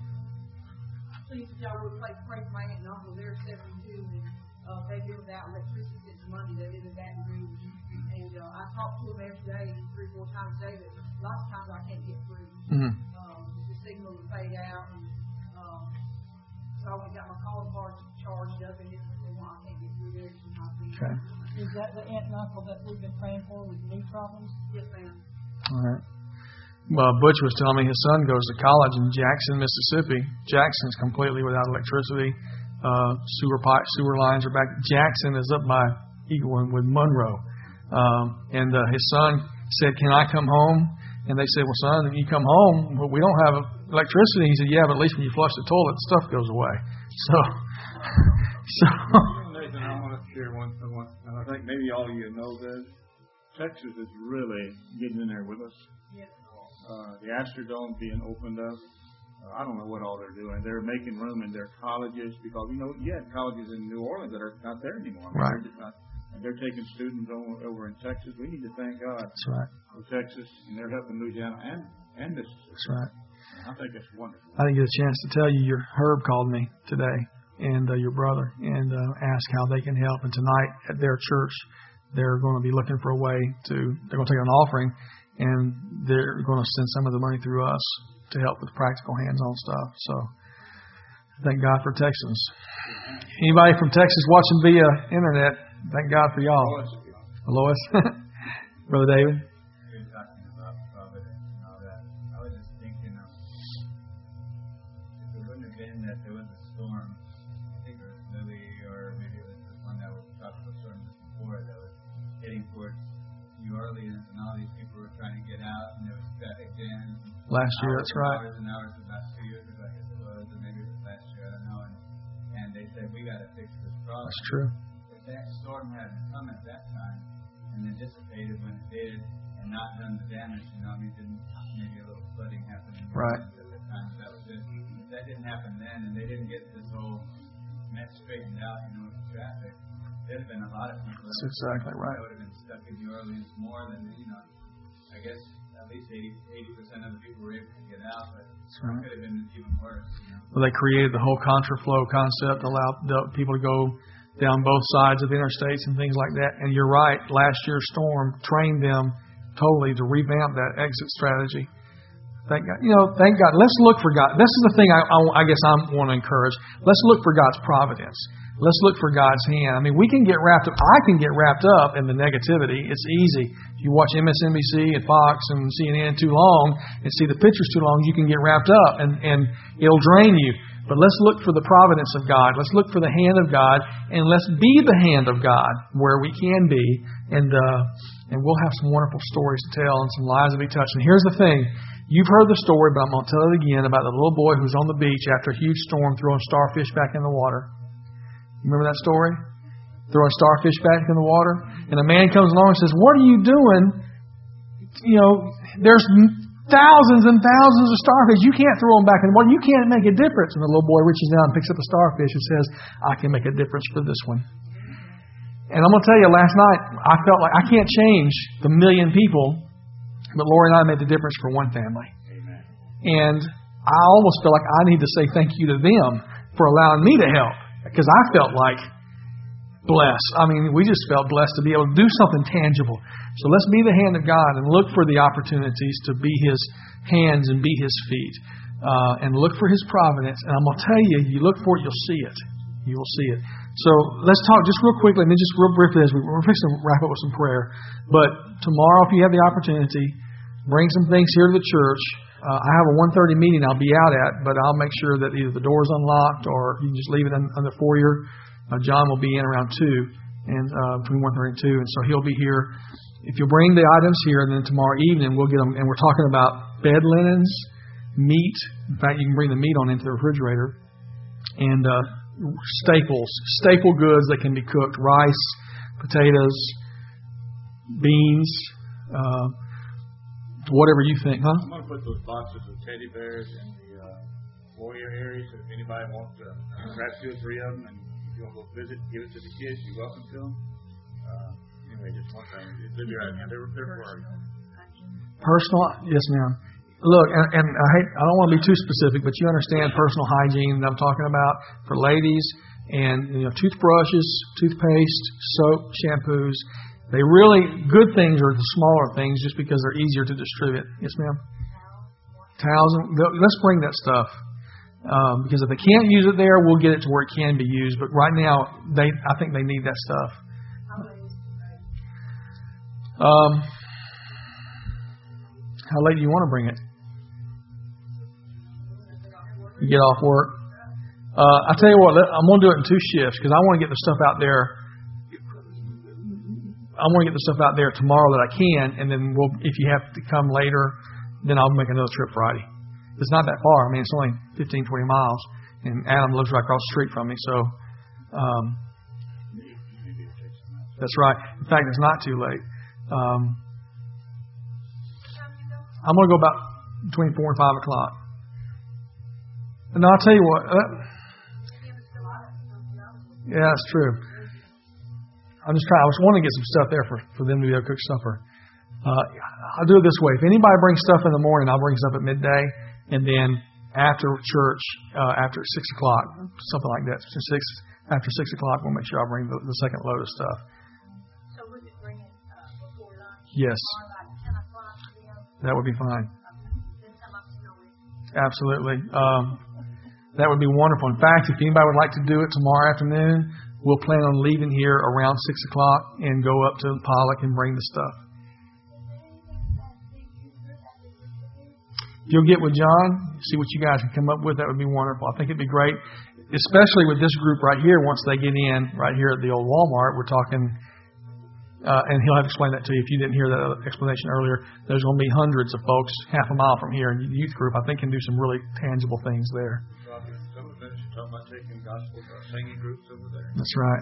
please, y'all would play pray for my aunt and uncle. They're seventy-two and uh, they live without electricity since Monday. They live in Baton Rouge. And uh, I talked to them every day, three, four times a day, but lots of times I can't get through. Mm-hmm. Um, the signal will fade out. And, um, so I always got my calling card charged up, and it's the one I can't get through there. Okay. Is that the aunt and uncle that we've been praying for with knee problems? Yes, ma'am. All right. Well, Butch was telling me his son goes to college in Jackson, Mississippi. Jackson's completely without electricity. Uh, sewer pipe, sewer lines are back. Jackson is up by Eagle with Monroe. Um, and uh, his son said, "Can I come home?" And they said, "Well, son, if you come home, well, we don't have electricity." He said, "Yeah, but at least when you flush the toilet, stuff goes away." So, so. Nathan, I want to share one thing. And I think maybe all of you know this. Texas is really getting in there with us. Yes. Uh, the Astrodome being opened up. Uh, I don't know what all they're doing. They're making room in their colleges because, you know, you had colleges in New Orleans that are not there anymore. I mean, Right. They're just not, and they're taking students over, over in Texas. We need to thank God That's right. for Texas, and they're helping Louisiana and, and Mississippi. That's right. I think it's wonderful. I didn't get a chance to tell you, your Herb called me today, and uh, your brother, and uh, asked how they can help. And tonight at their church, they're going to be looking for a way to, they're going to take an offering, and they're going to send some of the money through us to help with practical hands-on stuff. So thank God for Texans. Anybody from Texas watching via internet, thank God for y'all. Lois? Brother David? You're talking about providence and all that. I was just thinking of if it wouldn't have been that there was a storm, I think it was Lily, or maybe it was the one that was tropical storm before that was heading towards New Orleans, and all these people were trying to get out, and there was traffic jams. Last year, that's right. Hours and hours, about two years ago, I guess it was, or maybe it was last year, I don't know. And, and they said, we got to fix this problem. That's true. If that storm hadn't come at that time, and then dissipated when it did, and not done the damage, you know, I mean, didn't maybe a little flooding happen in Right. at the time, that was it. If that didn't happen then, and they didn't get this whole mess straightened out, you know, with the traffic, there'd have been a lot of people That's exactly right. that would have been stuck in New Orleans more than, you know, I guess at least eighty percent of the people were able to get out, but right. it could have been even worse, you know. Well, they created the whole contraflow concept, allowed the people to go down both sides of the interstates and things like that. And you're right, last year's storm trained them totally to revamp that exit strategy. Thank God. You know, thank God. Let's look for God. This is the thing I, I, I guess I want to encourage. Let's look for God's providence. Let's look for God's hand. I mean, we can get wrapped up. I can get wrapped up in the negativity. It's easy. If you watch M S N B C and Fox and C N N too long and see the pictures too long, you can get wrapped up and, and it'll drain you. But let's look for the providence of God. Let's look for the hand of God, and let's be the hand of God where we can be. And uh, and we'll have some wonderful stories to tell and some lives to be touched. And here's the thing. You've heard the story, but I'm going to tell it again about the little boy who's on the beach after a huge storm throwing starfish back in the water. You remember that story? Throwing starfish back in the water. And a man comes along and says, "What are you doing? You know, there's thousands and thousands of starfish. You can't throw them back in the water. You can't make a difference." And the little boy reaches down and picks up a starfish and says, "I can make a difference for this one." And I'm going to tell you, last night, I felt like I can't change the million people, but Lori and I made the difference for one family. Amen. And I almost feel like I need to say thank you to them for allowing me to help, because I felt like blessed. I mean, we just felt blessed to be able to do something tangible. So let's be the hand of God and look for the opportunities to be His hands and be His feet. Uh, and look for His providence. And I'm going to tell you, you look for it, you'll see it. You will see it. So let's talk just real quickly, and then just real briefly as we, we're fixing to wrap up with some prayer. But tomorrow, if you have the opportunity, bring some things here to the church. Uh, I have a one thirty meeting I'll be out at, but I'll make sure that either the door's unlocked or you can just leave it in, in the foyer. Uh, John will be in around two, and uh, between one thirty and two, and so he'll be here. If you bring the items here, and then tomorrow evening we'll get them, and we're talking about bed linens, meat. In fact, you can bring the meat on into the refrigerator, and uh, staples, staple goods that can be cooked: rice, potatoes, beans. Uh, Whatever you think, huh? I'm going to put those boxes of teddy bears in the uh, foyer area, so if anybody wants to grab two or three of them and if you want to go visit, give it to the kids, you're welcome to them. Uh, anyway, just one thing. They're right now. They're, they're for you. Personal, yes, ma'am. Look, and, and I hate, I don't want to be too specific, but you understand personal hygiene that I'm talking about for ladies, and you know, toothbrushes, toothpaste, soap, shampoos. They really, good things are the smaller things just because they're easier to distribute. Yes, ma'am? Towels. Let's bring that stuff. Um, because if they can't use it there, we'll get it to where it can be used. But right now, they, I think they need that stuff. Um, how late do you want to bring it? You get off work? Uh, I'll tell you what, I'm going to do it in two shifts because I want to get the stuff out there. I want to get the stuff out there tomorrow that I can, and then we'll, if you have to come later, then I'll make another trip Friday. It's not that far. I mean, it's only fifteen, twenty miles, and Adam lives right across the street from me, so um, that's right. In fact, it's not too late. Um, I'm going to go about between four and five o'clock. And I'll tell you what. Uh, yeah, that's true. I'm just trying. I was wanting to get some stuff there for, for them to be able to cook supper. Uh, I'll do it this way. If anybody brings stuff in the morning, I'll bring stuff at midday, and then after church, uh, after six o'clock, something like that. Six after six o'clock, we'll make sure I bring the, the second load of stuff. So we could bring it uh, before lunch. Yes, Or like ten o'clock p.m. that would be fine. Then come up to it. Absolutely. Um, that would be wonderful. In fact, if anybody would like to do it tomorrow afternoon, we'll plan on leaving here around six o'clock and go up to Pollock and bring the stuff. If you'll get with John, see what you guys can come up with, that would be wonderful. I think it'd be great, especially with this group right here. Once they get in, right here at the old Walmart, we're talking, uh, and he'll have to explain that to you if you didn't hear that explanation earlier. There's going to be hundreds of folks half a mile from here, and the youth group, I think, can do some really tangible things there. Talking about taking gospel uh, singing groups over there. That's right.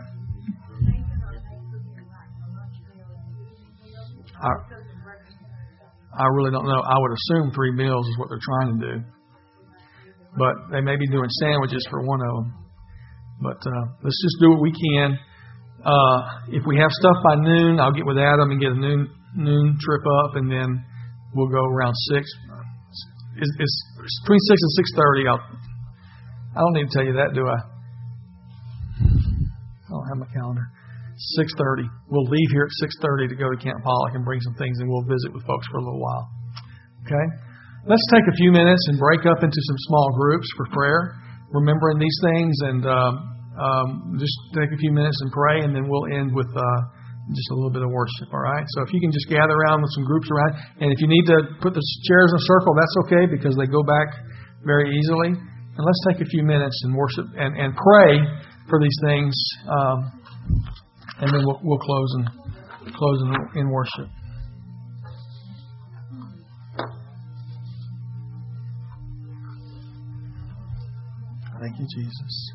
I, I really don't know. I would assume three meals is what they're trying to do. But they may be doing sandwiches for one of them. But uh, let's just do what we can. Uh, if we have stuff by noon, I'll get with Adam and get a noon noon trip up, and then we'll go around six. It's, it's, it's between six and six thirty. I'll I don't need to tell you that, do I? I don't have my calendar. six thirty. We'll leave here at six thirty to go to Camp Pollock and bring some things, and we'll visit with folks for a little while. Okay? Let's take a few minutes and break up into some small groups for prayer, remembering these things, and um, um, just take a few minutes and pray, and then we'll end with uh, just a little bit of worship, all right? So if you can just gather around with some groups around, and if you need to put the chairs in a circle, that's okay, because they go back very easily. And let's take a few minutes and worship and, and pray for these things, um, and then we'll, we'll close and close in, in worship. Thank you, Jesus.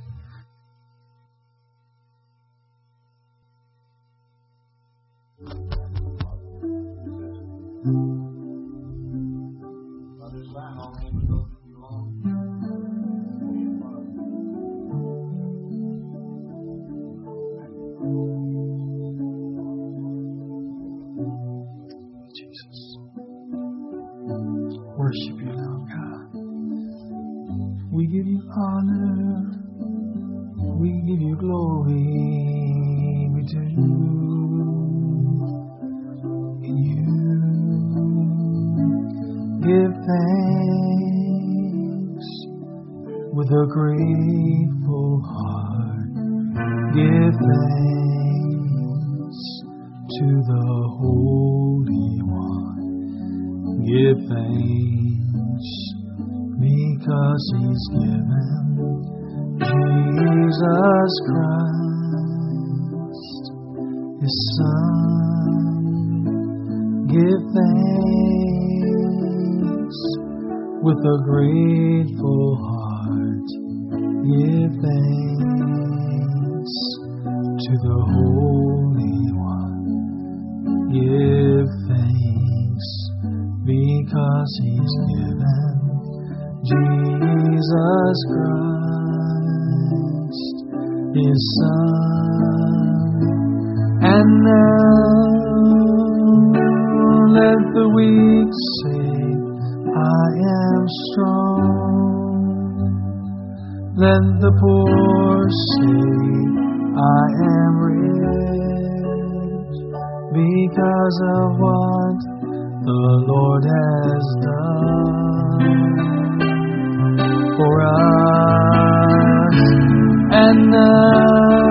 Worship you now, God. We give you honor. We give you glory. We do in you. Give thanks with a grateful heart. Give thanks to the Holy One. Give thanks because He's given Jesus Christ, His Son. Give thanks with a grateful heart. Give thanks to the Holy One. Give thanks because He's given Jesus Christ, His Son. And now let the weak say, I am strong. Let the poor say, I am rich, because of what the Lord has done for us. And now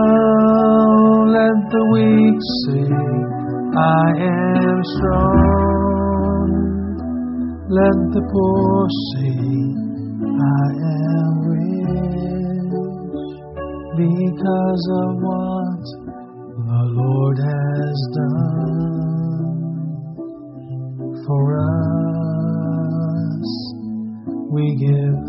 let the weak say, I am strong. Let the poor say, I am rich, because of what the Lord has done for us. We give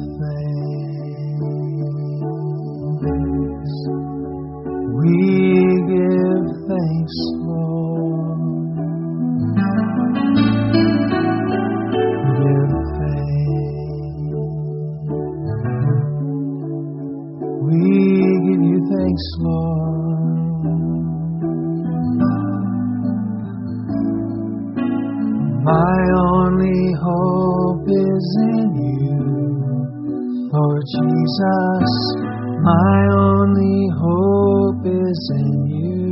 thanks. We give thanks, Lord. Give thanks. We give you thanks, Lord. My only hope is in you, Lord Jesus. My only hope is in you.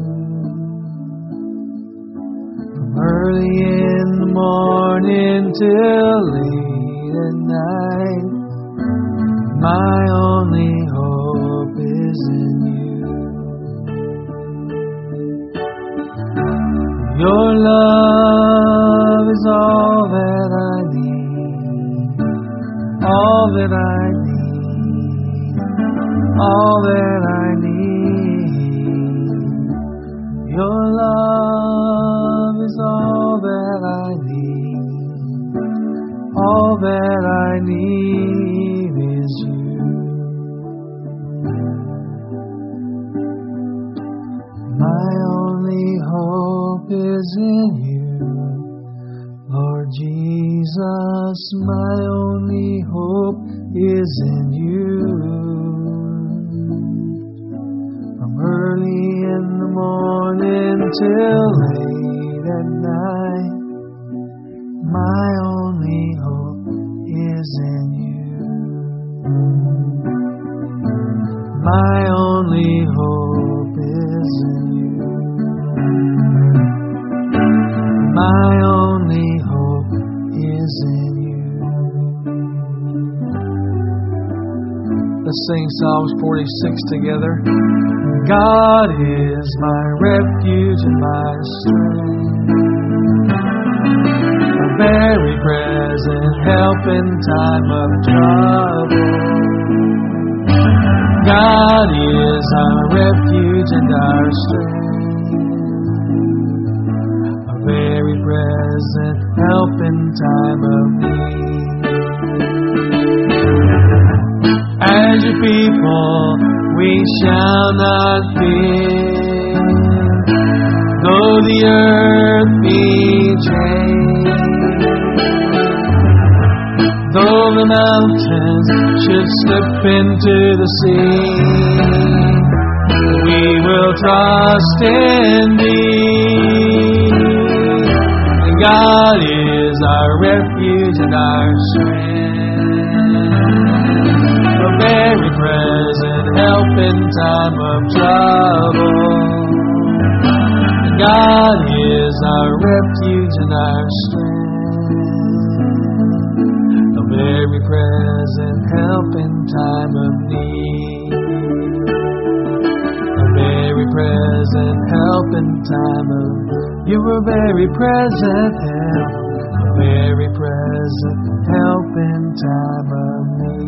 From early in the morning till late at night, my only hope is in you. Your love is all that I need, all that I need, all that I need. Your love is all that I need, all that I need is you. My only hope is in you, Lord Jesus. My only hope is in you. From early in the morning till late at night, my only hope is in you. My only hope is in you. My only hope is in you. Let's sing Psalms forty-six together. God is my refuge and my strength, a very present help in time of trouble. God is our refuge and our strength, a very present help in time of need. As your people, we shall not fear, though the earth be changed, though the mountains should slip into the sea, we will trust in Thee. And God is our refuge and our strength, a very present help in time of trouble. God is our refuge and our strength, a very present help in time of need. in time of, you're a very present help, a very present help in time of need.